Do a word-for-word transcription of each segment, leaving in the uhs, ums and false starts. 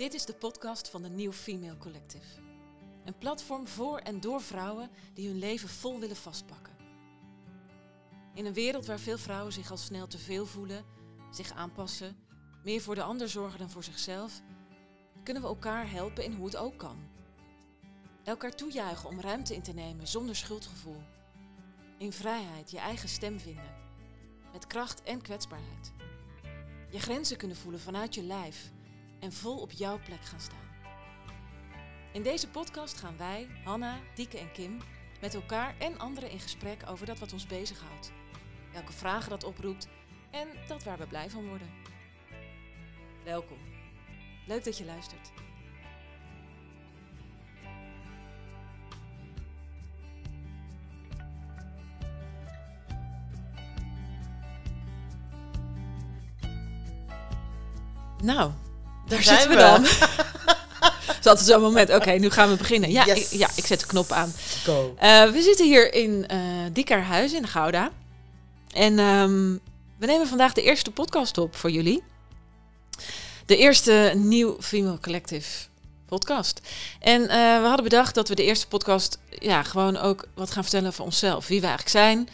Dit is de podcast van de New Female Collective. Een platform voor en door vrouwen die hun leven vol willen vastpakken. In een wereld waar veel vrouwen zich al snel te veel voelen, zich aanpassen, meer voor de ander zorgen dan voor zichzelf, kunnen we elkaar helpen in hoe het ook kan. Elkaar toejuichen om ruimte in te nemen zonder schuldgevoel. In vrijheid je eigen stem vinden. Met kracht en kwetsbaarheid. Je grenzen kunnen voelen vanuit je lijf en vol op jouw plek gaan staan. In deze podcast gaan wij, Hanna, Dieke en Kim, met elkaar en anderen in gesprek over dat wat ons bezighoudt. Welke vragen dat oproept en dat waar we blij van worden. Welkom. Leuk dat je luistert. Nou, daar zijn zitten we we. dan. Het is altijd zo'n moment. Oké, nu gaan we beginnen. Ja, Yes. ik, ja, ik zet de knop aan. Go. Uh, we zitten hier in uh, Diekerhuis in Gouda. En um, we nemen vandaag de eerste podcast op voor jullie. De eerste New Female Collective podcast. En uh, we hadden bedacht dat we de eerste podcast ja, gewoon ook wat gaan vertellen over onszelf. Wie we eigenlijk zijn.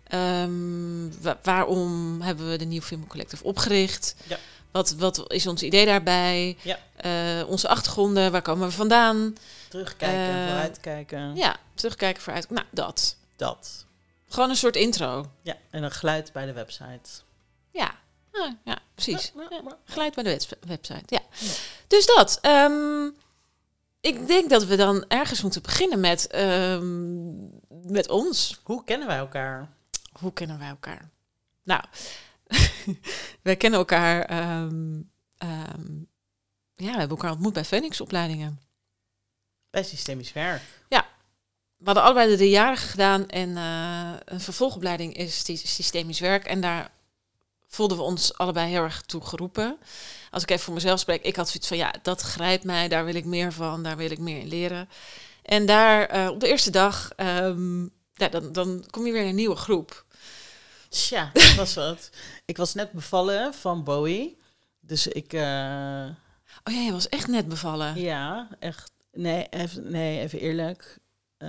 Um, wa- waarom hebben we de New Female Collective opgericht? Ja. Wat, wat is ons idee daarbij? Ja. Uh, onze achtergronden, waar komen we vandaan? Terugkijken, Uh, vooruitkijken. Ja, terugkijken, vooruit. Nou, dat. Dat. Gewoon een soort intro. Ja, en een geluid bij de website. Ja, ah, ja precies. Ja, ja, Ja, maar- geluid bij de webs- website, ja. Ja. Dus dat. Um, ik denk dat we dan ergens moeten beginnen met, um, met ons. Hoe kennen wij elkaar? Hoe kennen wij elkaar? Nou, wij kennen elkaar... Um, um, ja, we hebben elkaar ontmoet bij Phoenix-opleidingen. Bij systemisch werk. We hadden allebei de driejarige gedaan en uh, een vervolgopleiding is sy- systemisch werk. En daar voelden we ons allebei heel erg toe geroepen. Als ik even voor mezelf spreek, ik had zoiets van ja, dat grijpt mij, daar wil ik meer van, daar wil ik meer in leren. En daar uh, op de eerste dag, um, ja, dan, dan kom je weer in een nieuwe groep. Tja, dat was wat. Ik was net bevallen van Bowie. Dus ik... Uh, Oh ja, je was echt net bevallen. ja, echt... Nee, even, nee, even eerlijk. Uh,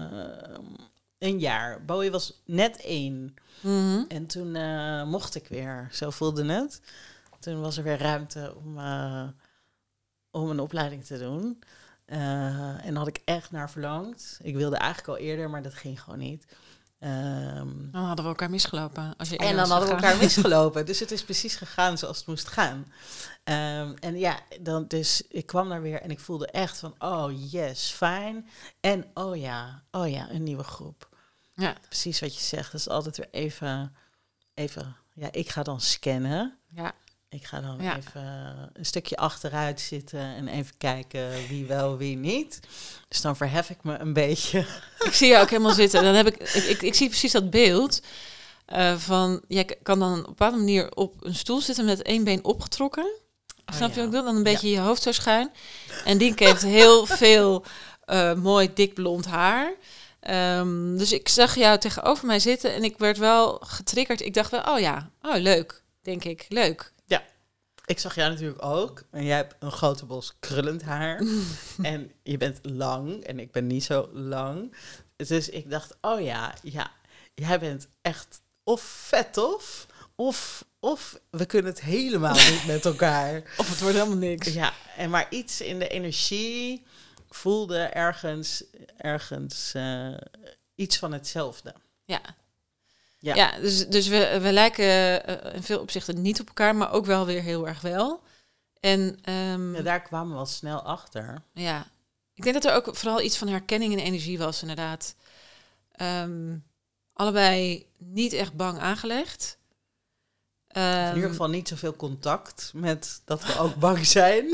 een jaar. Bowie was net één. Mm-hmm. En toen uh, mocht ik weer. Zo voelde het. Toen was er weer ruimte om, uh, om een opleiding te doen. Uh, en daar had ik echt naar verlangd. Ik wilde eigenlijk al eerder, maar dat ging gewoon niet. Um, Dan hadden we elkaar misgelopen. Als je en dan hadden we elkaar misgelopen. Dus het is precies gegaan zoals het moest gaan. Um, en ja, dan dus ik kwam daar weer en ik voelde echt van, oh yes, fijn. En oh ja, oh ja, een nieuwe groep. Ja. Precies wat je zegt. Dat is altijd weer even, even, ja, ik ga dan scannen. Ja. Ik ga dan Ja. even een stukje achteruit zitten en even kijken wie wel, wie niet. Dus dan verhef ik me een beetje. Ik zie je ook helemaal zitten. Dan heb ik, ik, ik, ik zie precies dat beeld uh, van, jij k- kan dan op een bepaalde manier op een stoel zitten met één been opgetrokken. Oh, Snap je ja. wat ik bedoel? Dan een beetje Ja. je hoofd zo schuin. En Dienke heeft heel veel uh, mooi dik blond haar. Um, dus ik zag jou tegenover mij zitten en ik werd wel getriggerd. Ik dacht wel, oh ja, oh leuk, denk ik, leuk. Ik zag jou natuurlijk ook. En jij hebt een grote bos krullend haar. En je bent lang. En ik ben niet zo lang. Dus ik dacht, oh ja, ja. Jij bent echt of vet tof. Of, of we kunnen het helemaal niet met elkaar. Of het wordt helemaal niks. Ja, en maar iets in de energie voelde ergens, ergens uh, iets van hetzelfde. Ja. Ja. Ja, dus, dus we, we lijken uh, in veel opzichten niet op elkaar, maar ook wel weer heel erg wel. En um, Ja, daar kwamen we al snel achter. ja, ik denk dat er ook vooral iets van herkenning en energie was, inderdaad. Um, allebei niet echt bang aangelegd. Um, In ieder geval niet zoveel contact met dat we ook bang zijn.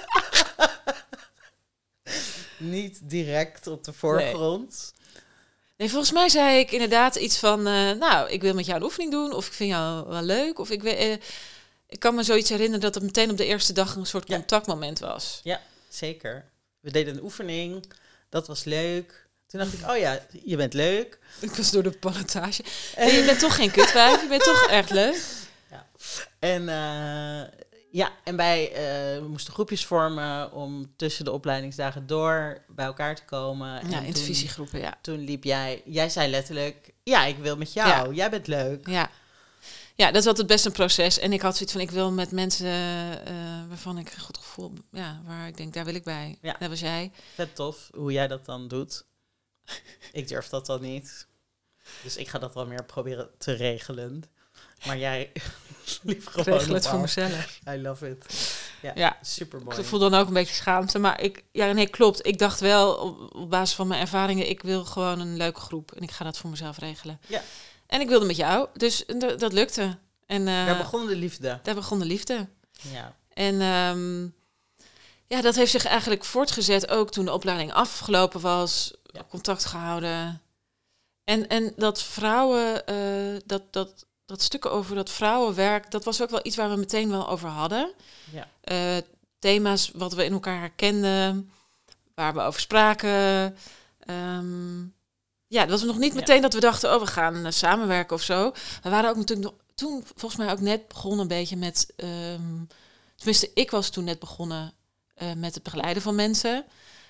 Niet direct op de voorgrond. Nee. Nee, volgens mij zei ik inderdaad iets van, uh, nou, ik wil met jou een oefening doen, of ik vind jou wel leuk, of ik, uh, ik kan me zoiets herinneren dat het meteen op de eerste dag een soort Ja. contactmoment was. Ja, zeker. We deden een oefening, dat was leuk. Toen dacht ik, oh ja, je bent leuk. Ik was door de ballotage. En je bent toch geen kutwijf, je bent toch echt leuk. Ja. En uh, Ja, en wij uh, moesten groepjes vormen om tussen de opleidingsdagen door bij elkaar te komen. Ja, en intervisiegroepen, ja. Toen liep jij, jij zei letterlijk, ja, ik wil met jou, ja. Jij bent leuk. Ja. Ja, dat is altijd best een proces. En ik had zoiets van, ik wil met mensen uh, waarvan ik een goed gevoel, ja, waar ik denk, daar wil ik bij. Ja. Dat was jij. Vet tof, hoe jij dat dan doet. Ik durf dat dan niet. Dus ik ga dat wel meer proberen te regelen. Maar jij liep gewoon regel het voor af. mezelf. I love it. Ja, ja. super mooi. Ik voel dan ook een beetje schaamte. Maar ik, ja, nee, klopt. Ik dacht wel, op, op basis van mijn ervaringen, ik wil gewoon een leuke groep. En ik ga dat voor mezelf regelen. Ja. En ik wilde met jou. Dus d- dat lukte. En, uh, daar begon de liefde. Daar begon de liefde. Ja. En um, ja, dat heeft zich eigenlijk voortgezet ook toen de opleiding afgelopen was. Ja. Contact gehouden. En, en dat vrouwen, uh, dat, dat, dat stukken over dat vrouwenwerk, dat was ook wel iets waar we meteen wel over hadden. Ja. Uh, thema's wat we in elkaar herkenden, waar we over spraken. Um, ja, dat was nog niet meteen ja. dat we dachten, oh, we gaan uh, samenwerken of zo. We waren ook natuurlijk nog, toen volgens mij ook net begonnen een beetje met, um, tenminste ik was toen net begonnen uh, met het begeleiden van mensen.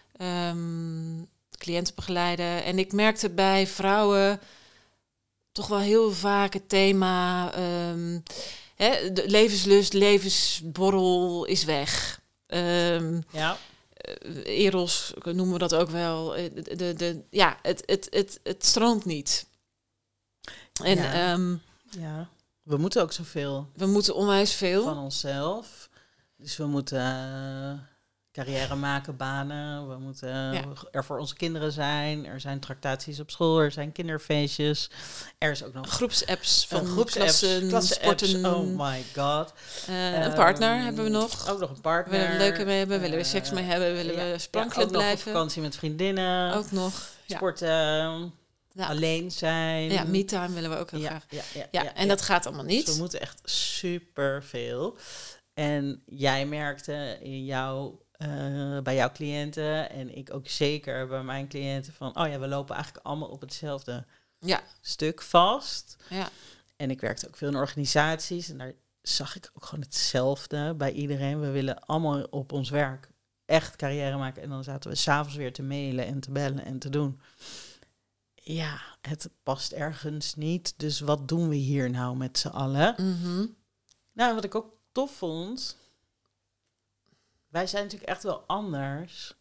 Um, cliënten begeleiden. En ik merkte bij vrouwen toch wel heel vaak het thema um, hè, de levenslust, levensborrel is weg. Um, ja. Uh, Eros noemen we dat ook wel. De, de, de, ja, het, het, het, het stroomt niet. En ja. Um, ja, we moeten ook zoveel. We moeten onwijs veel van onszelf. Dus we moeten uh, carrière maken, banen. We moeten ja. er voor onze kinderen zijn. Er zijn tractaties op school. Er zijn kinderfeestjes. Er is ook nog groepsapps van uh, groepsapps, klassen, klasse sporten. Apps. Oh my god. Uh, een partner um, hebben we nog. Ook nog een partner. Willen we leuker mee hebben? Uh, willen we seks mee hebben? Willen ja, we sprankelend ja, blijven? Nog op vakantie met vriendinnen. Ook nog. Sporten. Ja. Ja. Alleen zijn. Ja, me-time willen we ook heel ja, graag. Ja, ja, ja, ja, en ja. dat gaat allemaal niet. Dus we moeten echt super veel. En jij merkte in jou, uh, bij jouw cliënten en ik ook zeker bij mijn cliënten van, oh ja, we lopen eigenlijk allemaal op hetzelfde ja. stuk vast. Ja. En ik werkte ook veel in organisaties en daar zag ik ook gewoon hetzelfde bij iedereen. We willen allemaal op ons werk echt carrière maken en dan zaten we 's avonds weer te mailen en te bellen en te doen. Ja, het past ergens niet. Dus wat doen we hier nou met z'n allen? Mm-hmm. Nou, wat ik ook tof vond. Wij zijn natuurlijk echt wel anders.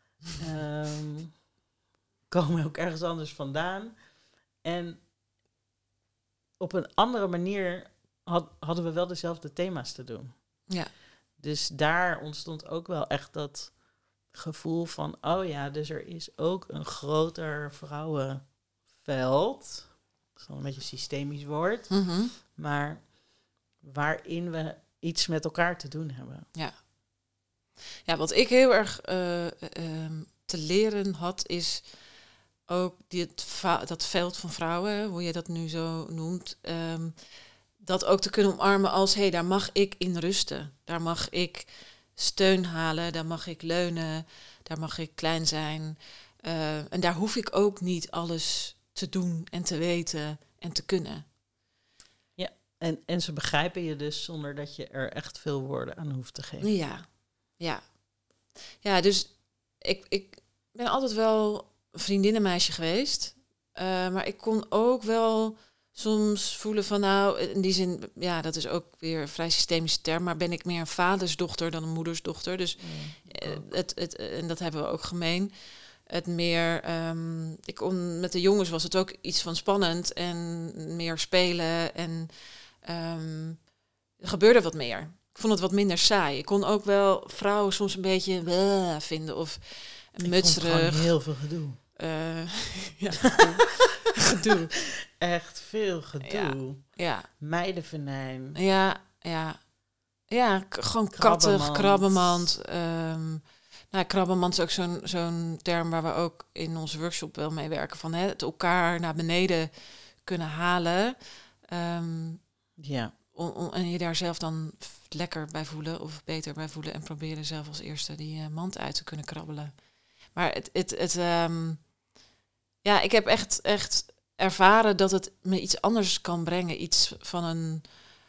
um, komen ook ergens anders vandaan. En op een andere manier had, hadden we wel dezelfde thema's te doen. Ja. Dus daar ontstond ook wel echt dat gevoel van, oh ja, dus er is ook een groter vrouwenveld. Dat is dan een beetje een systemisch woord. Mm-hmm. Maar waarin we iets met elkaar te doen hebben. Ja. Ja, wat ik heel erg uh, uh, te leren had, is ook dit va- dat veld van vrouwen, hoe je dat nu zo noemt, um, dat ook te kunnen omarmen als, hé, hey, daar mag ik in rusten. Daar mag ik steun halen, daar mag ik leunen, daar mag ik klein zijn. Uh, en daar hoef ik ook niet alles te doen en te weten en te kunnen. Ja, en, en ze begrijpen je dus zonder dat je er echt veel woorden aan hoeft te geven. Ja, ja. Ja, dus ik, ik ben altijd wel een vriendinnenmeisje geweest. Uh, maar ik kon ook wel soms voelen van, nou, in die zin, ja, dat is ook weer een vrij systemische term, maar ben ik meer een vadersdochter dan een moedersdochter. Dus mm, uh, het, het, en dat hebben we ook gemeen. Het meer, um, ik kon, met de jongens was het ook iets van spannend en meer spelen en um, er gebeurde wat meer. Ik vond het wat minder saai. Ik kon ook wel vrouwen soms een beetje uh, vinden of mutserig. Ik vond gewoon heel veel gedoe. Uh, ja, gedoe. gedoe. Echt veel gedoe. Ja. ja. Meidenvenijn. Ja, ja. Ja, k- gewoon kattig, krabbenmand. Um, nou, krabbenmand is ook zo'n, zo'n term waar we ook in onze workshop wel mee werken. Van hè, het elkaar naar beneden kunnen halen. Um, ja. Om, om, en je daar zelf dan lekker bij voelen of beter bij voelen. En proberen zelf als eerste die uh, mand uit te kunnen krabbelen. Maar het, het, het um, ja, ik heb echt, echt ervaren dat het me iets anders kan brengen. Iets van een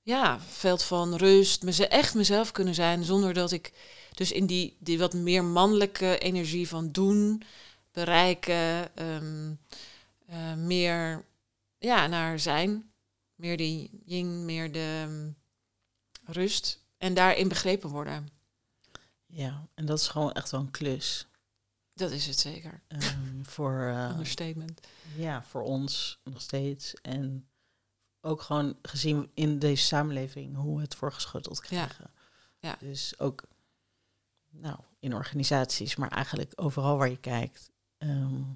ja, veld van rust, meze- echt mezelf kunnen zijn, zonder dat ik dus in die, die wat meer mannelijke energie van doen, bereiken, ehm, eh, meer ja, naar zijn, meer die yin, meer de um, rust en daarin begrepen worden. Ja, en dat is gewoon echt wel een klus. Dat is het zeker. Um, voor, uh, Understatement. Ja, voor ons nog steeds. En ook gewoon gezien in deze samenleving hoe we het voorgeschoteld krijgen. Ja. Ja. Dus ook nou, in organisaties, maar eigenlijk overal waar je kijkt. Um,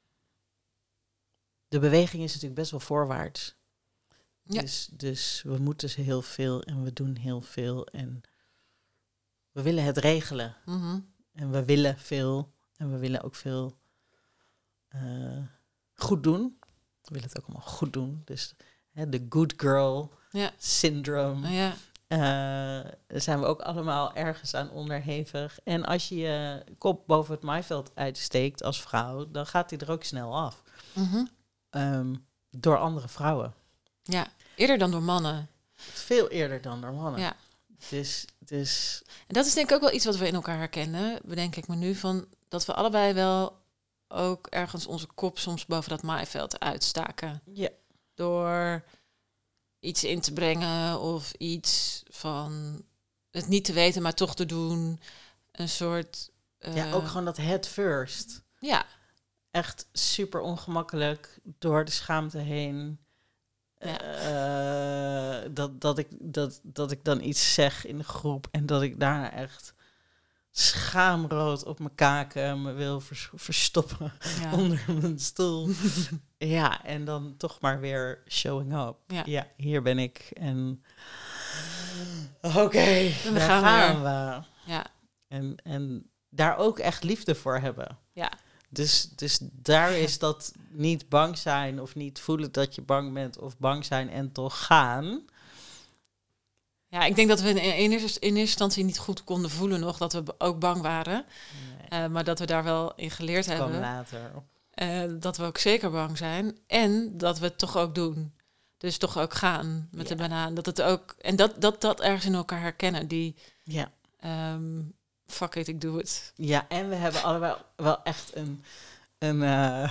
de beweging is natuurlijk best wel voorwaarts. Ja. Dus, dus we moeten ze heel veel en we doen heel veel. En we willen het regelen. Mm-hmm. En we willen veel. En we willen ook veel uh, goed doen. We willen het ook allemaal goed doen. Dus hè, de good girl ja. syndrome. Oh, ja. Uh, daar zijn we ook allemaal ergens aan onderhevig. En als je je kop boven het maaiveld uitsteekt als vrouw, dan gaat die er ook snel af. Mm-hmm. Um, door andere vrouwen. Ja, eerder dan door mannen. Veel eerder dan door mannen. Ja. Dus, dus... En dat is denk ik ook wel iets wat we in elkaar herkennen, bedenk ik me nu, van dat we allebei wel ook ergens onze kop soms boven dat maaiveld uitstaken. Ja. Door iets in te brengen of iets van het niet te weten, maar toch te doen. Een soort... Uh, ja, ook gewoon dat head first. Ja. Echt super ongemakkelijk door de schaamte heen. Ja. Uh, dat, dat, ik, dat, dat ik dan iets zeg in de groep en dat ik daarna echt schaamrood op mijn kaken me wil vers- verstoppen ja. onder mijn stoel. Ja, en dan toch maar weer showing up. Ja, ja hier ben ik. En oké, okay, daar gaan, gaan we. Ja. En, en daar ook echt liefde voor hebben. Ja. Dus, dus daar is dat niet bang zijn of niet voelen dat je bang bent of bang zijn en toch gaan. Ja, ik denk dat we in, in, eerste, in eerste instantie niet goed konden voelen nog dat we ook bang waren. Nee. Uh, maar dat we daar wel in geleerd dat hebben. Later. Uh, dat we ook zeker bang zijn. En dat we het toch ook doen. Dus toch ook gaan met ja. de banaan. Dat het ook, en dat, dat dat ergens in elkaar herkennen. Die... Ja. Um, fuck it, ik doe het. Ja, en we hebben allebei wel echt een een, uh,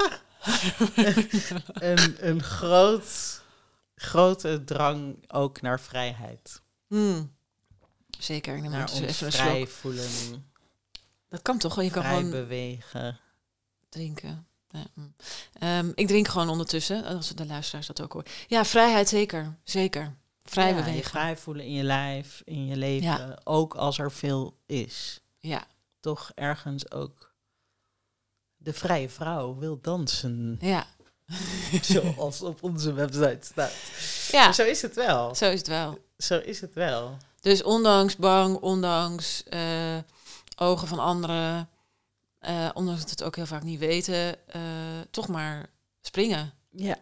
een, een groot, grote drang ook naar vrijheid. Hmm. Zeker. Ik neem naar dus ons even vrij een voelen. Dat kan toch? Je kan vrij gewoon bewegen. Drinken. Ja. Um, ik drink gewoon ondertussen, als de luisteraars dat ook horen. Ja, vrijheid zeker. Zeker. Vrij ja, bewegen. Je vrij voelen in je lijf, in je leven. Ja. Ook als er veel is. Ja. Toch ergens ook de vrije vrouw wil dansen. Ja. Zoals op onze website staat. Ja. Maar zo is het wel. Zo is het wel. Zo is het wel. Dus ondanks bang, ondanks uh, ogen van anderen, uh, ondanks dat we het ook heel vaak niet weten, uh, toch maar springen. Ja.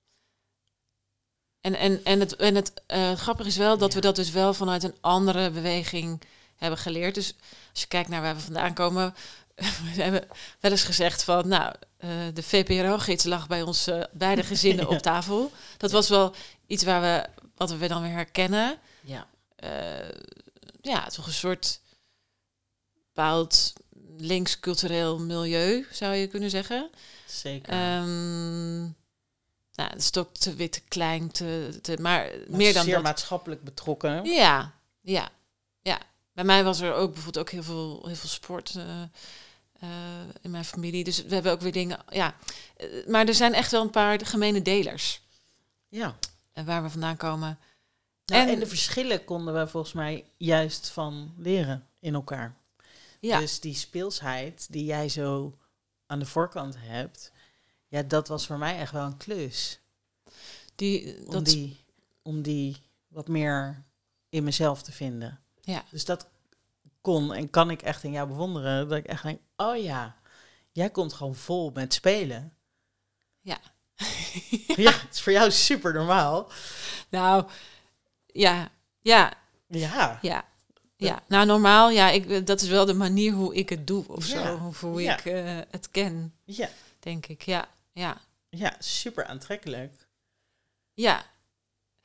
En, en, en het, en het uh, grappige is wel dat ja. we dat dus wel vanuit een andere beweging hebben geleerd. Dus als je kijkt naar waar we vandaan komen, we hebben wel eens gezegd van, nou, uh, de V P R O-gids lag bij ons uh, beide gezinnen ja. op tafel. Dat was wel iets waar we, wat we dan weer herkennen. Ja. Uh, ja, toch een soort bepaald links-cultureel milieu, zou je kunnen zeggen. Zeker. Um, nou, het is toch te wit, te klein, te, te, maar, maar meer dan zeer dat. maatschappelijk betrokken. Ja, ja, ja. Bij mij was er ook bijvoorbeeld ook heel veel, heel veel sport uh, uh, in mijn familie. Dus we hebben ook weer dingen, ja. Uh, maar er zijn echt wel een paar gemene delers. Ja. Uh, waar we vandaan komen. Nou, en, en de verschillen konden we volgens mij juist van leren in elkaar. Ja. Dus die speelsheid die jij zo aan de voorkant hebt, ja, dat was voor mij echt wel een klus. Die, om, dat... die, om die wat meer in mezelf te vinden. Ja. Dus dat kon en kan ik echt in jou bewonderen. Dat ik echt denk, oh ja, jij komt gewoon vol met spelen. Ja. Ja, het is voor jou super normaal. Nou, ja, ja. Ja. Ja. Ja, nou normaal, ja, ik, dat is wel de manier hoe ik het doe of ja. zo, of hoe ja. ik uh, het ken, ja. denk ik, ja, ja. Ja, super aantrekkelijk. Ja,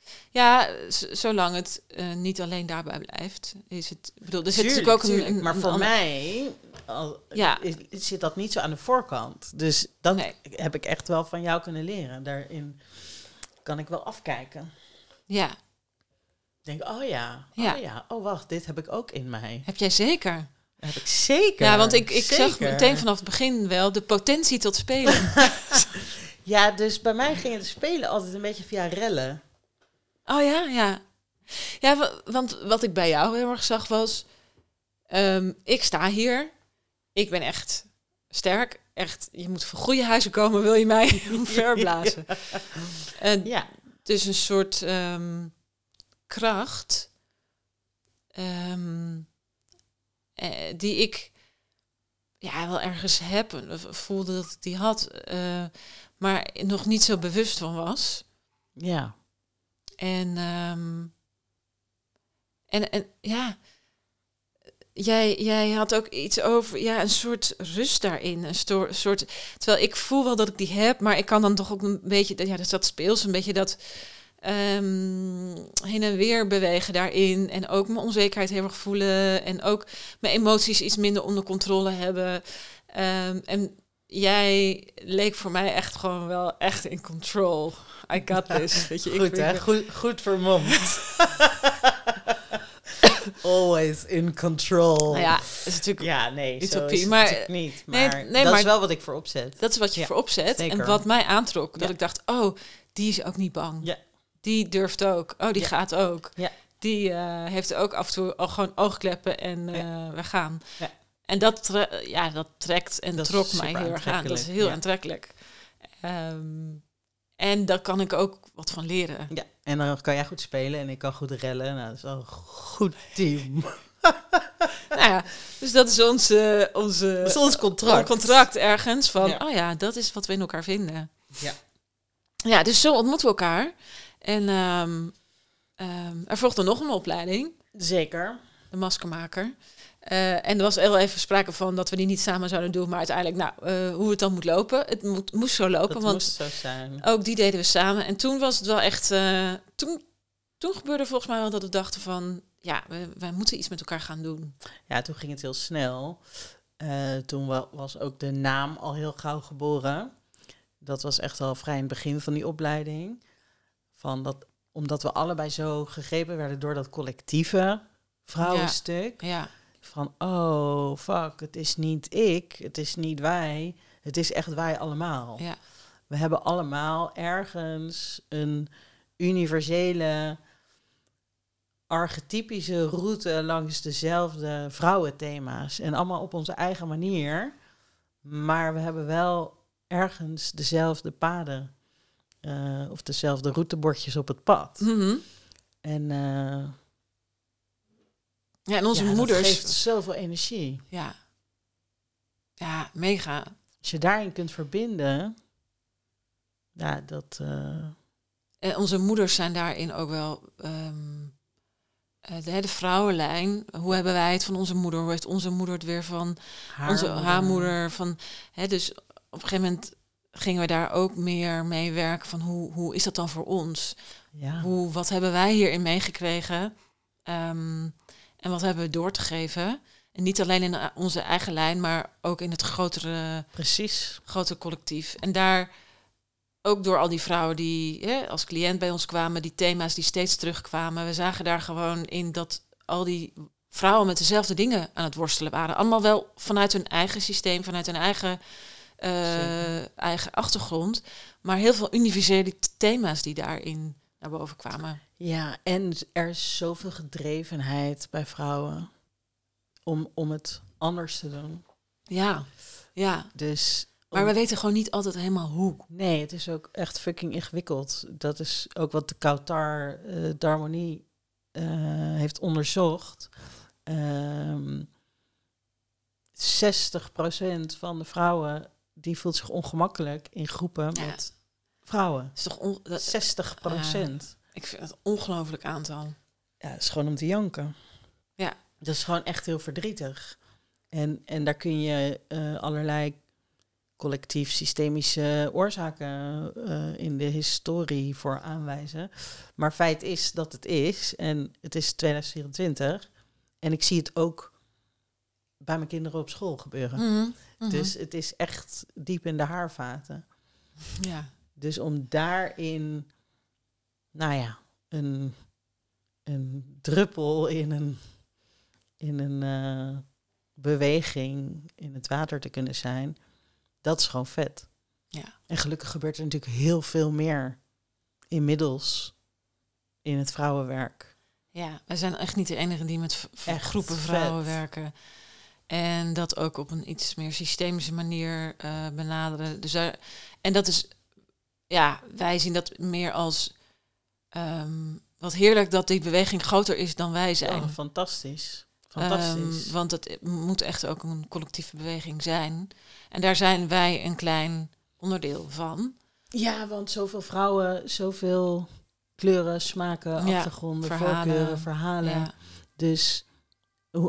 Ja, z- zolang het uh, niet alleen daarbij blijft, is het... Ik bedoel, er zit Tuurlijk, natuurlijk ook een... tuurlijk. een maar een voor ander- mij al, Ja. is, zit dat niet zo aan de voorkant. Dus dat Nee. heb ik echt wel van jou kunnen leren. Daarin kan ik wel afkijken. Ja, Ik denk, oh ja, Ja. oh ja, oh wacht, dit heb ik ook in mij. heb jij zeker. Dat heb ik zeker. Ja, want ik, ik zag zeker. meteen vanaf het begin wel de potentie tot spelen. Ja, dus bij mij ging het spelen altijd een beetje via rellen. Oh ja, ja. Ja, wa- want wat ik bij jou heel erg zag was... ehm, ik sta hier. Ik ben echt sterk. Echt, je moet van goede huizen komen, wil je mij verblazen. En Ja, dus een soort ehm, kracht... ehm, eh, die ik ja, wel ergens heb. Of voelde dat ik die had. eh, maar nog niet zo bewust van was. ja. En, ehm, en, en ja, jij, jij had ook iets over, ja, een soort rust daarin. Een sto- soort, terwijl ik voel wel dat ik die heb, maar ik kan dan toch ook een beetje, ja, dus dat speels, een beetje dat ehm, heen en weer bewegen daarin. En ook mijn onzekerheid heel erg voelen. En ook mijn emoties iets minder onder controle hebben. Ehm, en jij leek voor mij echt gewoon wel echt in control. I got this. Weet je, ik Goed, vind- hè? Goed, goed vermomd. Always in control. Nou ja, dat is natuurlijk, Ja, nee, zo Utopie, is het maar- natuurlijk niet. nee, Maar nee, dat maar- is wel wat ik voor opzet. dat is wat je Ja, voor opzet. zeker. En wat mij aantrok, dat Ja. ik dacht, oh, die is ook niet bang. Ja. Die durft ook. Oh, die Ja. gaat ook. Ja. Die eh, heeft ook af en toe al gewoon oogkleppen en eh, Ja. we gaan. Ja. En dat, tre- ja, dat trekt en Dat is trok mij super heel erg aan. Dat is aantrekkelijk, heel ja. aantrekkelijk. Ehm, en daar kan ik ook wat van leren. Ja, en dan kan jij goed spelen en ik kan goed rellen. Nou, dat is wel een goed team. Nou ja, dus dat is onze, onze Dat is ons contract. ons contract ergens van, Ja. oh ja, dat is wat we in elkaar vinden. Ja. Ja, dus zo ontmoeten we elkaar. En ehm, ehm, er volgde nog een opleiding, Zeker. de maskermaker. Eh, en er was heel even sprake van dat we die niet samen zouden doen. Maar uiteindelijk, nou, eh, hoe het dan moet lopen. Het moet, moest zo lopen, Dat want moest zo zijn. ook die deden we samen. En toen was het wel echt... eh, toen, toen gebeurde volgens mij wel dat we dachten van... Ja, we, wij moeten iets met elkaar gaan doen. Ja, toen ging het heel snel. Eh, toen wa- was ook de naam al heel gauw geboren. Dat was echt al vrij in het begin van die opleiding. Van dat, omdat we allebei zo gegrepen werden door dat collectieve vrouwenstuk. Ja, Van, oh, fuck, het is niet ik, het is niet wij. Het is echt wij allemaal. ja, We hebben allemaal ergens een universele, archetypische route langs dezelfde vrouwenthema's. En allemaal op onze eigen manier. Maar we hebben wel ergens dezelfde paden. eh, of dezelfde routebordjes op het pad. Mhm. En, eh, ja en onze ja, dat moeders... geeft zoveel energie. Ja. Ja, mega. Als je daarin kunt verbinden, ja, dat... eh, En onze moeders zijn daarin ook wel... ehm, eh, de, de vrouwenlijn, hoe hebben wij het van onze moeder? Hoe heeft onze moeder het weer van haar onze moeder. haar moeder? Van, hè, dus op een gegeven moment gingen we daar ook meer mee werken van hoe, hoe is dat dan voor ons? Ja. Hoe, wat hebben wij hierin meegekregen? Ehm, en wat hebben we door te geven? En niet alleen in onze eigen lijn, maar ook in het grotere, Precies. grotere collectief. En daar ook door al die vrouwen die hè, als cliënt bij ons kwamen, die thema's die steeds terugkwamen. We zagen daar gewoon in dat al die vrouwen met dezelfde dingen aan het worstelen waren. Allemaal wel vanuit hun eigen systeem, vanuit hun eigen, uh, eigen achtergrond. Maar heel veel universele thema's die daarin naar boven kwamen. Ja, en er is zoveel gedrevenheid bij vrouwen om, om het anders te doen. Ja, ja. Dus... Maar om- we weten gewoon niet altijd helemaal hoe. Nee, het is ook echt fucking ingewikkeld. Dat is ook wat de Kautar uh, d'Harmonie uh, heeft onderzocht. Um, zestig procent van de vrouwen die voelt zich ongemakkelijk in groepen Ja. met vrouwen. Is toch on- dat, zestig procent. ik vind het een ongelooflijk aantal. Ja, dat is gewoon om te janken. Ja. Dat is gewoon echt heel verdrietig. En, en daar kun je uh, allerlei collectief systemische oorzaken uh, in de historie voor aanwijzen. Maar feit is dat het is. En het is twintig vierentwintig. En ik zie het ook bij mijn kinderen op school gebeuren. Mm-hmm. Mm-hmm. Dus het is echt diep in de haarvaten. Ja. Dus om daarin, nou ja, een, een druppel in een, in een uh, beweging in het water te kunnen zijn, dat is gewoon vet. Ja. En gelukkig gebeurt er natuurlijk heel veel meer inmiddels in het vrouwenwerk. Ja, wij zijn echt niet de enige die met v- echt groepen vrouwen vet. werken. En dat ook op een iets meer systemische manier uh, benaderen. Dus daar, en dat is, ja, wij zien dat meer als um, wat heerlijk dat die beweging groter is dan wij zijn. Oh, fantastisch. Fantastisch. Um, want het moet echt ook een collectieve beweging zijn. En daar zijn wij een klein onderdeel van. Ja, want zoveel vrouwen, zoveel kleuren, smaken, ja, achtergronden, verhalen, voorkeuren, verhalen. Ja. Dus uh,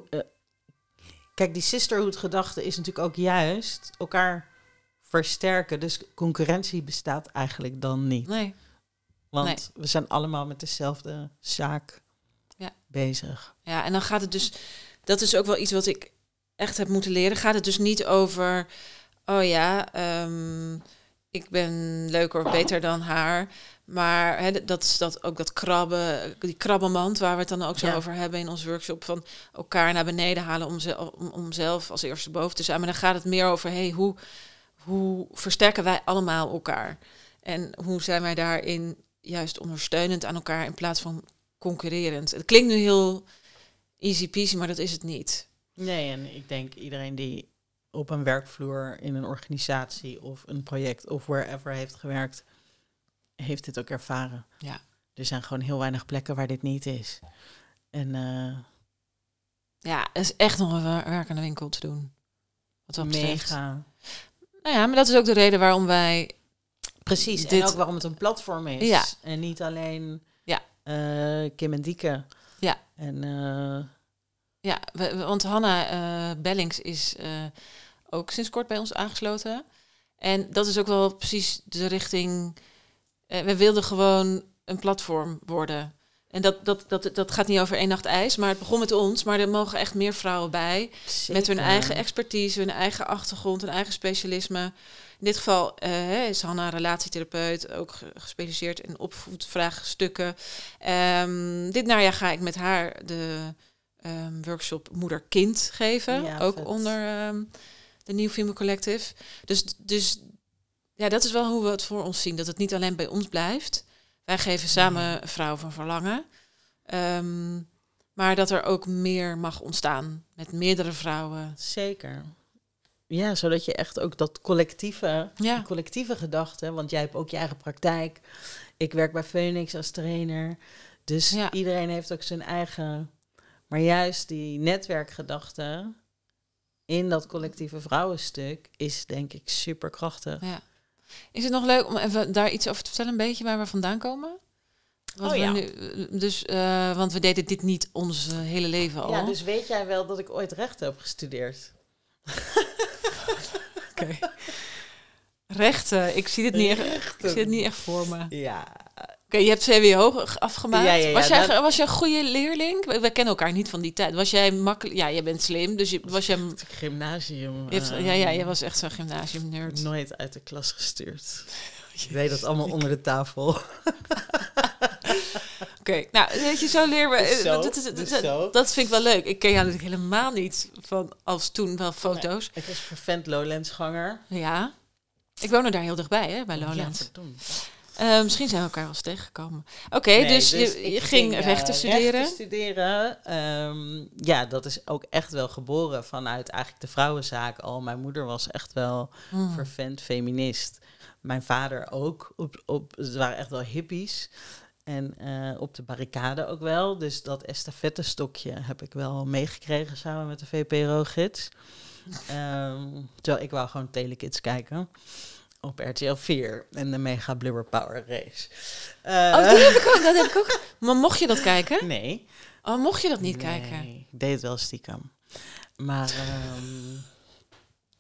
kijk, die sisterhood gedachte is natuurlijk ook juist elkaar versterken. Dus concurrentie bestaat eigenlijk dan niet. Nee. Want nee. we zijn allemaal met dezelfde zaak ja. bezig. Ja, en dan gaat het dus, dat is ook wel iets wat ik echt heb moeten leren. Gaat het dus niet over, oh ja, um, ik ben leuker of beter dan haar. Maar hè, dat is dat, ook dat krabben, die krabbenmand waar we het dan ook zo ja. over hebben in ons workshop. Van elkaar naar beneden halen om, ze, om, om zelf als eerste boven te zijn. Maar dan gaat het meer over, hey, hoe, hoe versterken wij allemaal elkaar? En hoe zijn wij daarin juist ondersteunend aan elkaar in plaats van concurrerend? Het klinkt nu heel easy peasy, maar dat is het niet. Nee, en ik denk iedereen die op een werkvloer in een organisatie of een project of wherever heeft gewerkt, heeft dit ook ervaren. Ja. Er zijn gewoon heel weinig plekken waar dit niet is. En uh, ja, het is echt nog een werk aan de winkel te doen. Wat dat betreft. Mega. Nou ja, maar dat is ook de reden waarom wij... Precies, dit... en ook waarom het een platform is. Ja. En niet alleen ja. uh, Kim en Dieke. Ja. En, uh... ja, we, want Hanna uh, Bellings is uh, ook sinds kort bij ons aangesloten. En dat is ook wel precies de richting... Uh, we wilden gewoon een platform worden. En dat, dat, dat, dat gaat niet over één nacht ijs, maar het begon met ons. Maar er mogen echt meer vrouwen bij. Zeker. Met hun eigen expertise, hun eigen achtergrond, hun eigen specialisme. In dit geval uh, is Hanna relatietherapeut, ook gespecialiseerd in opvoedvraagstukken. Um, dit najaar ga ik met haar de um, workshop Moeder-Kind geven. Ja, ook vet. onder um, de New Female Collective. Dus... dus ja, dat is wel hoe we het voor ons zien. Dat het niet alleen bij ons blijft. Wij geven samen een vrouw van verlangen. Um, maar dat er ook meer mag ontstaan. Met meerdere vrouwen. Zeker. Ja, zodat je echt ook dat collectieve, ja. die collectieve gedachte. Want jij hebt ook je eigen praktijk. Ik werk bij Phoenix als trainer. Dus ja. iedereen heeft ook zijn eigen... Maar juist die netwerkgedachte in dat collectieve vrouwenstuk is denk ik superkrachtig. Ja. Is het nog leuk om even daar iets over te vertellen, een beetje waar we vandaan komen? Want oh ja. We nu, dus, uh, want we deden dit niet ons uh, hele leven al. Ja, dus weet jij wel dat ik ooit rechten heb gestudeerd? Oké. Okay. Rechten, ik zie dit niet echt, ik zie het niet echt voor me. Ja. Oké, okay, je hebt C W O afgemaakt. Ja, ja, ja, was, jij, dat... was jij een goede leerling? We, we kennen elkaar niet van die tijd. Was jij makkelijk? Ja, jij bent slim, dus je, was jij... Het gymnasium. Je hebt, uh, ja, ja, jij was echt zo'n gymnasium-nerd. Nooit uit de klas gestuurd. Je weet dat allemaal onder de tafel. Oké, okay, nou, weet je, zo leren we... Zo, dat, dat, dus dat, zo. dat vind ik wel leuk. Ik ken jou natuurlijk helemaal niet van als toen wel foto's. Nee, ik was vervent Lowlandsganger. Ja. Ik woonde daar heel dichtbij, hè, bij Lowlands. Ja, uh, misschien zijn we elkaar wel eens tegengekomen. Oké, okay, nee, dus, dus je, je ging, ging rechten uh, studeren. Rechten studeren. Um, ja, dat is ook echt wel geboren vanuit eigenlijk de vrouwenzaak al. Mijn moeder was echt wel hmm. vervent feminist. Mijn vader ook. Op, op, het waren echt wel hippies. En uh, op de barricade ook wel. Dus dat estafettestokje heb ik wel meegekregen samen met de V P R O-gids. Um, terwijl ik wou gewoon Telekids kijken. Op R T L vier en de Mega Blubber Power Race. Uh, oh, die heb ik ook, dat heb ik ook. Maar mocht je dat kijken? Nee. Oh, mocht je dat niet nee, kijken? Ik deed het wel stiekem. Maar um,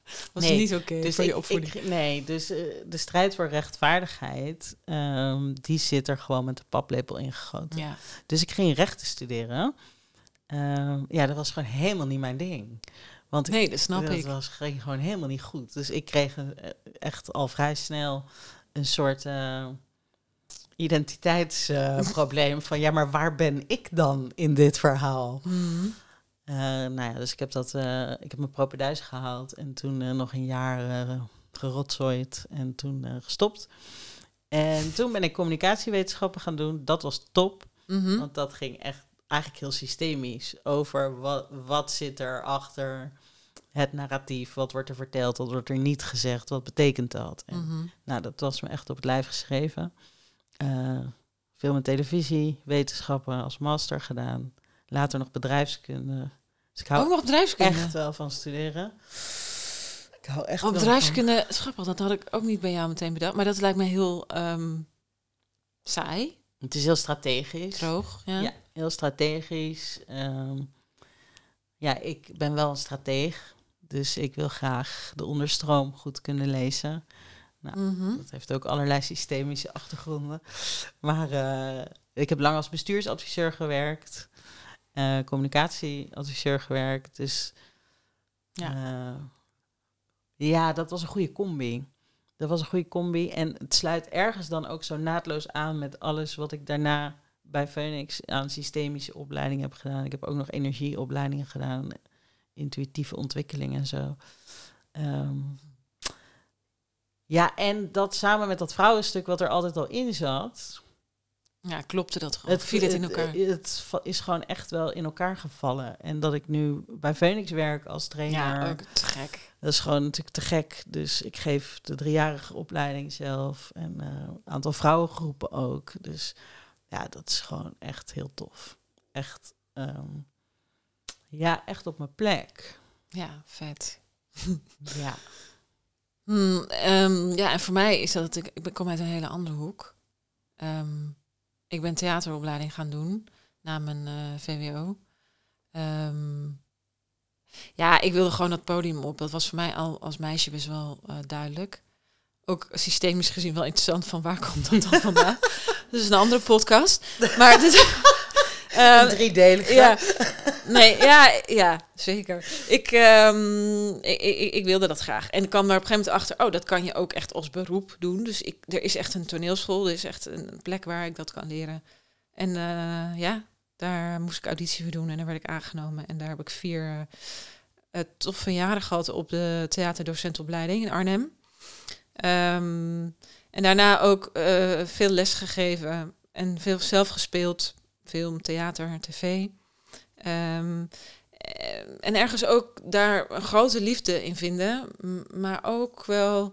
Was Nee, niet oké Dus voor je ik, opvoeding. ik, nee, dus uh, de strijd voor rechtvaardigheid, um, die zit er gewoon met de paplepel ingegoten. Ja. Dus ik ging rechten studeren. Um, ja, dat was gewoon helemaal niet mijn ding. Want Nee, ik, dat snap dat ik. was ging gewoon helemaal niet goed. Dus ik kreeg een, echt al vrij snel een soort uh, identiteitsprobleem uh, van ja, maar waar ben ik dan in dit verhaal? Mm-hmm. Uh, nou ja, dus ik heb dat, uh, ik heb mijn propeduis gehaald en toen uh, nog een jaar uh, gerotzooid en toen uh, gestopt. En toen ben ik communicatiewetenschappen gaan doen. Dat was top, Mm-hmm. want dat ging echt eigenlijk heel systemisch over wat, wat zit er achter het narratief, wat wordt er verteld, wat wordt er niet gezegd, wat betekent dat? En, Mm-hmm. nou, dat was me echt op het lijf geschreven. Uh, film en televisie, wetenschappen als master gedaan. Later nog bedrijfskunde. Dus ik hou ook nog bedrijfskunde? echt wel van studeren. Ik hou echt oh, wel bedrijfskunde, van... Schappig, dat had ik ook niet bij jou meteen bedacht. Maar dat lijkt me heel um, saai. Het is heel strategisch. Droog, ja. Ja, heel strategisch. Um, ja, ik ben wel een strateeg. Dus ik wil graag de onderstroom goed kunnen lezen. Nou, mm-hmm. Dat heeft ook allerlei systemische achtergronden. Maar uh, ik heb lang als bestuursadviseur gewerkt. Uh, communicatieadviseur gewerkt. Dus ja. Uh, ja, dat was een goede combi. Dat was een goede combi. En het sluit ergens dan ook zo naadloos aan met alles wat ik daarna bij Phoenix aan systemische opleidingen heb gedaan. Ik heb ook nog energieopleidingen gedaan. Intuïtieve ontwikkeling en zo. Um, ja, en dat samen met dat vrouwenstuk wat er altijd al in zat. Ja, klopte dat gewoon? Het viel het in elkaar? Het, het, het is gewoon echt wel in elkaar gevallen. En dat ik nu bij Phoenix werk als trainer. Ja, ook te gek. Dat is gewoon natuurlijk te gek. Dus ik geef de driejarige opleiding zelf. En uh, een aantal vrouwengroepen ook. Dus ja, dat is gewoon echt heel tof. Echt, um, ja, echt op mijn plek. Ja, vet. Ja. Hmm, um, ja, en voor mij is dat... Ik, ik kom uit een hele andere hoek. Um, ik ben theateropleiding gaan doen na mijn uh, V W O. Um, ja, ik wilde gewoon dat podium op. Dat was voor mij al als meisje best wel uh, duidelijk. Ook systemisch gezien wel interessant van waar komt dat dan vandaan. Dat is een andere podcast. Maar dit, uh, een driedelige. Ja, nee, ja, ja, zeker. Ik, um, ik, ik, ik wilde dat graag. En ik kwam daar op een gegeven moment achter, oh, dat kan je ook echt als beroep doen. Dus ik, er is echt een toneelschool, er is echt een plek waar ik dat kan leren. En uh, ja, daar moest ik auditie voor doen en daar werd ik aangenomen. En daar heb ik vier uh, toffe jaren gehad op de theaterdocentopleiding in Arnhem. Um, en daarna ook uh, veel les gegeven en veel zelf gespeeld. Film, theater, tv. Um, en ergens ook daar een grote liefde in vinden. Maar ook wel...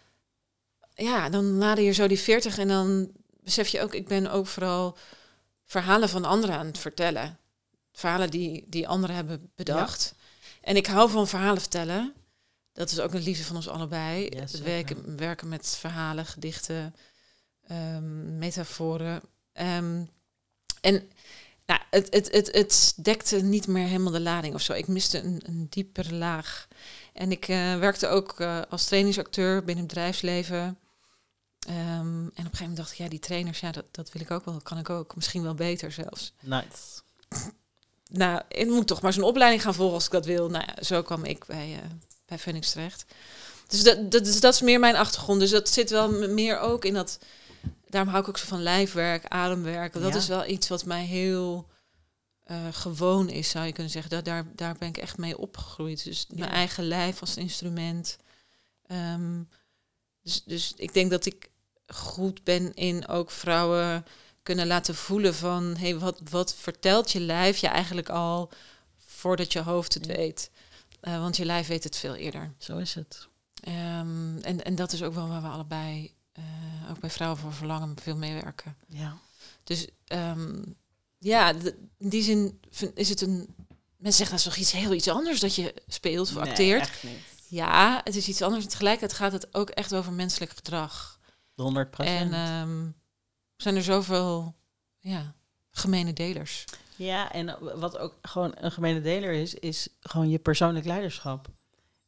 Ja, dan nader je zo die veertig en dan besef je ook... Ik ben ook vooral verhalen van anderen aan het vertellen. Verhalen die, die anderen hebben bedacht. Ja. En ik hou van verhalen vertellen. Dat is ook een liefde van ons allebei. Ja, het werken, werken met verhalen, gedichten, um, metaforen. Um, en nou, het, het, het, het dekte niet meer helemaal de lading of zo. Ik miste een, een diepere laag. En ik uh, werkte ook uh, als trainingsacteur binnen het bedrijfsleven. Um, en op een gegeven moment dacht ik, ja, die trainers, ja, dat, dat wil ik ook wel. Dat kan ik ook. Misschien wel beter zelfs. Nice. Nou, ik moet toch maar zo'n opleiding gaan volgen als ik dat wil. Nou ja, zo kwam ik bij, uh, bij Phoenix terecht. Dus dat, dat, dus dat is meer mijn achtergrond. Dus dat zit wel meer ook in dat... Daarom hou ik ook zo van lijfwerk, ademwerk. Dat ja. is wel iets wat mij heel uh, gewoon is, zou je kunnen zeggen. Daar, daar, daar ben ik echt mee opgegroeid. Dus ja. mijn eigen lijf als instrument. Um, dus, dus ik denk dat ik goed ben in ook vrouwen kunnen laten voelen van... Hey, wat, wat vertelt je lijf je eigenlijk al voordat je hoofd het ja. weet? Uh, want je lijf weet het veel eerder. Zo is het. Um, en, en dat is ook wel waar we allebei... Uh, ook bij Vrouwen voor Verlangen veel meewerken. Ja. Dus um, ja, de, in die zin is het een... Mensen zeggen, dat is toch iets heel iets anders dat je speelt of nee, acteert. Echt niet. Ja, het is iets anders. Tegelijkertijd gaat het ook echt over menselijk gedrag. honderd procent. En um, zijn er zoveel ja, gemene delers. Ja, en wat ook gewoon een gemene deler is, is gewoon je persoonlijk leiderschap.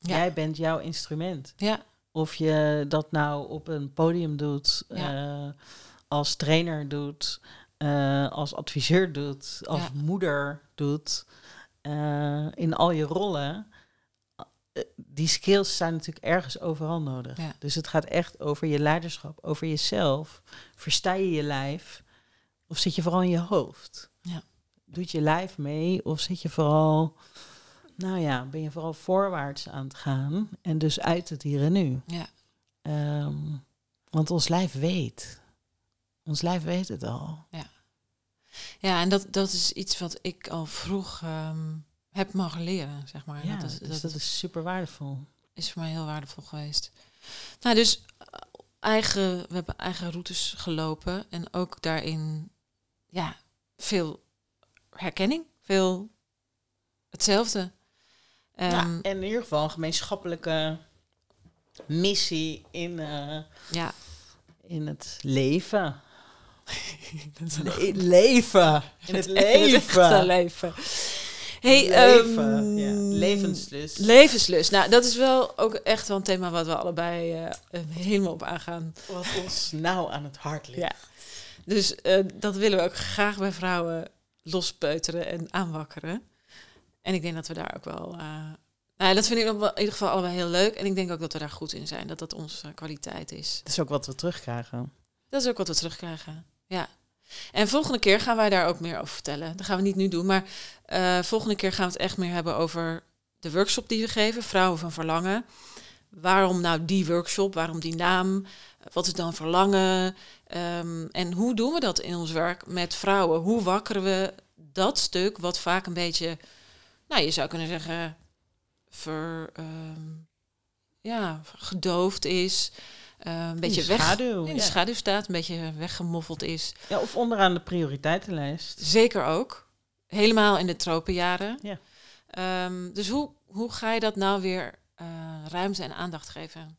Ja. Jij bent jouw instrument. Ja. Of je dat nou op een podium doet, Ja. uh, als trainer doet, uh, als adviseur doet, als Ja. moeder doet, uh, in al je rollen. Uh, die skills zijn natuurlijk ergens overal nodig. Ja. Dus het gaat echt over je leiderschap, over jezelf. Versta je je lijf of zit je vooral in je hoofd? Ja. Doet je lijf mee of zit je vooral... Nou ja, ben je vooral voorwaarts aan het gaan en dus uit het hier en nu. Ja. Um, want ons lijf weet. Ons lijf weet het al. Ja, ja en dat, dat is iets wat ik al vroeg um, heb mogen leren, zeg maar. Ja, dat is, dus dat, dat is super waardevol. Is voor mij heel waardevol geweest. Nou, dus eigen, we hebben eigen routes gelopen en ook daarin, ja, veel herkenning, veel hetzelfde. Um, ja, en in ieder geval een gemeenschappelijke missie in, uh, ja. in het leven. Le- leven. In het leven. Het leven. Hey, leven. Um, ja. Levenslust. Levenslust. Nou, dat is wel ook echt wel een thema wat we allebei uh, helemaal op aangaan. Wat ons nou aan het hart ligt. Ja. Dus uh, dat willen we ook graag bij vrouwen lospeuteren en aanwakkeren. En ik denk dat we daar ook wel... Uh, nou, dat vind ik in ieder geval allebei heel leuk. En ik denk ook dat we daar goed in zijn. Dat dat onze kwaliteit is. Dat is ook wat we terugkrijgen. Dat is ook wat we terugkrijgen, ja. En volgende keer gaan wij daar ook meer over vertellen. Dat gaan we niet nu doen, maar uh, volgende keer gaan we het echt meer hebben over de workshop die we geven, Vrouwen van Verlangen. Waarom nou die workshop, waarom die naam, wat is dan verlangen? Um, en hoe doen we dat in ons werk met vrouwen? Hoe wakkeren we dat stuk wat vaak een beetje, nou je zou kunnen zeggen, ver, um, ja, gedoofd is. Uh, een beetje in de schaduw, weg, in de ja. schaduw staat, een beetje weggemoffeld is. Ja, of onderaan de prioriteitenlijst. Zeker ook. Helemaal in de tropenjaren. Ja. Um, dus hoe, hoe ga je dat nou weer uh, ruimte en aandacht geven?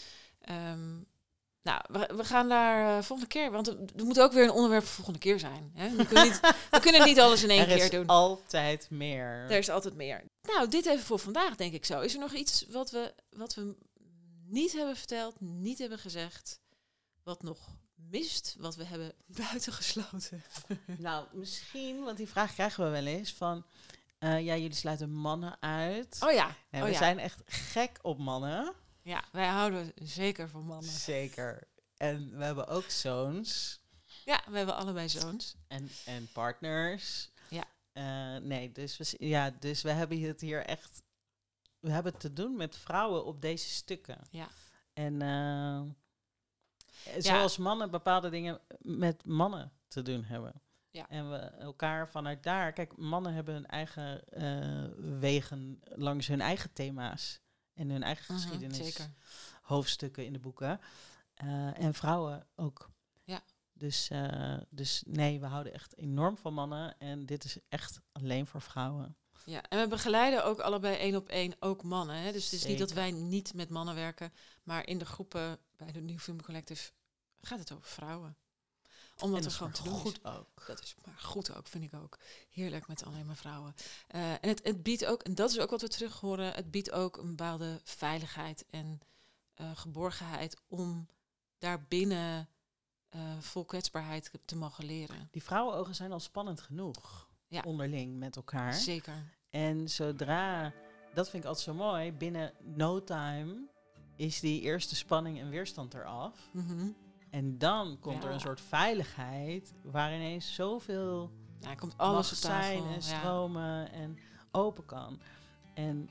Um, nou, we, we gaan daar uh, volgende keer... Want er moet ook weer een onderwerp voor volgende keer zijn. Hè? We, kunnen niet, we kunnen niet alles in één er keer doen. Er is altijd meer. Er is altijd meer. Nou, dit even voor vandaag, denk ik zo. Is er nog iets wat we... Wat we niet hebben verteld, niet hebben gezegd, wat nog mist, wat we hebben buitengesloten? Nou, misschien, want die vraag krijgen we wel eens, van, uh, ja, jullie sluiten mannen uit. Oh ja. En oh we ja. zijn echt gek op mannen. Ja, wij houden zeker van mannen. Zeker. En we hebben ook zoons. Ja, we hebben allebei zoons. En, en partners. Ja. Uh, nee, dus we, ja, dus we hebben het hier echt... We hebben het te doen met vrouwen op deze stukken. Ja. En uh, zoals ja. mannen bepaalde dingen met mannen te doen hebben. Ja. En we elkaar vanuit daar... Kijk, mannen hebben hun eigen uh, wegen langs hun eigen thema's. En hun eigen uh-huh, geschiedenis. Zeker. Hoofdstukken in de boeken. Uh, en vrouwen ook. Ja. Dus, uh, dus nee, we houden echt enorm van mannen. En dit is echt alleen voor vrouwen. Ja, en we begeleiden ook allebei één op één ook mannen. Hè? Dus het is Zeker. niet dat wij niet met mannen werken, maar in de groepen bij de New Film Collective gaat het over vrouwen. Omdat en er gewoon te doen goed is. ook. Dat is maar goed ook, vind ik ook. Heerlijk met alleen maar vrouwen. Uh, en het, het biedt ook, en dat is ook wat we terug horen, het biedt ook een bepaalde veiligheid en uh, geborgenheid om daarbinnen uh, vol kwetsbaarheid te mogen leren. Die vrouwenogen zijn al spannend genoeg. Ja. Onderling met elkaar. Zeker. En zodra, dat vind ik altijd zo mooi, binnen no time is die eerste spanning en weerstand eraf. Mm-hmm. En dan komt ja. er een soort veiligheid waar ineens zoveel ja, er komt alles op zijn tafel. en stromen ja. en open kan. En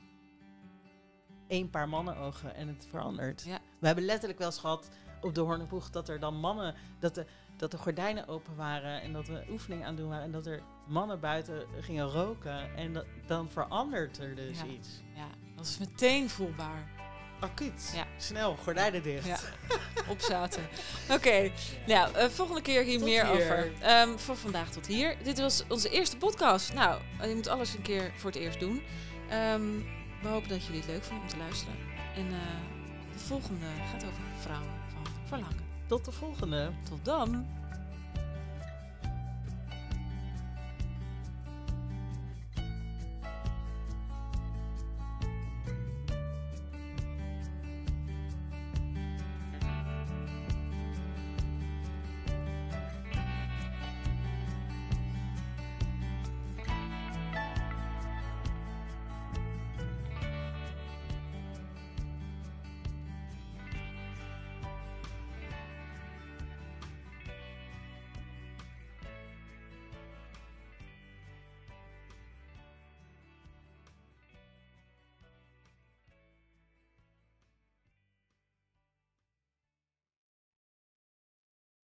één paar mannenogen en het verandert. Ja. We hebben letterlijk wel eens gehad op de Hoornenboeg dat er dan mannen, dat de, dat de gordijnen open waren en dat we oefeningen aan het doen waren en dat er mannen buiten gingen roken en dat, dan verandert er dus ja. iets. Ja, dat is meteen voelbaar. Acuut. Ja. Snel, gordijnen dicht. Ja. Opzaten. Oké, okay. ja. nou, uh, volgende keer hier tot meer hier. over. Um, voor vandaag tot hier. Dit was onze eerste podcast. Nou, je moet alles een keer voor het eerst doen. Um, we hopen dat jullie het leuk vonden om te luisteren. En uh, de volgende gaat over vrouwen van verlangen. Tot de volgende. Tot dan.